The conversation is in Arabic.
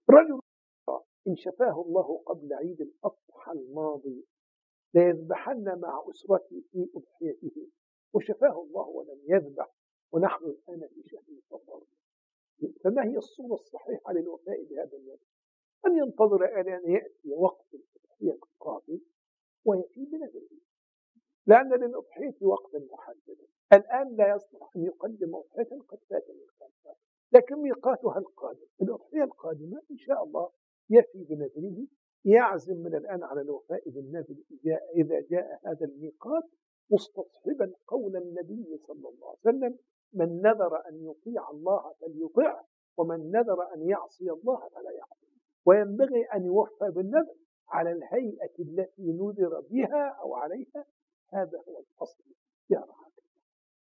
رجل إن شفاه الله قبل عيد الأضحى الماضي ليذبحن مع أسرته في أضحيته، وشفاه الله ولم يذبح، ونحن الآن في شهر صفر. فما هي الصورة الصحيحة للوفاء بهذا النذر؟ أن ينتظر إلى أن يأتي وقت الأضحية القادم ويفي بنذره، لأن للأضحية وقتا محددا. الآن لا يصلح أن يقدم أضحية قد فات ميقاتها، لكن ميقاتها القادم، الأضحية القادمة إن شاء الله يفي بنذره، يعزم من الآن على الوفاء بالنذر إذا جاء هذا الميقات، مستصحبا قول النبي صلى الله عليه وسلم: من نذر أن يطيع الله فليطيعه، ومن نذر أن يعصي الله فلا يعصي. وينبغي أن يوفى بالنذر على الهيئة التي نذر بها أو عليها، هذا هو الأصل. يا رب.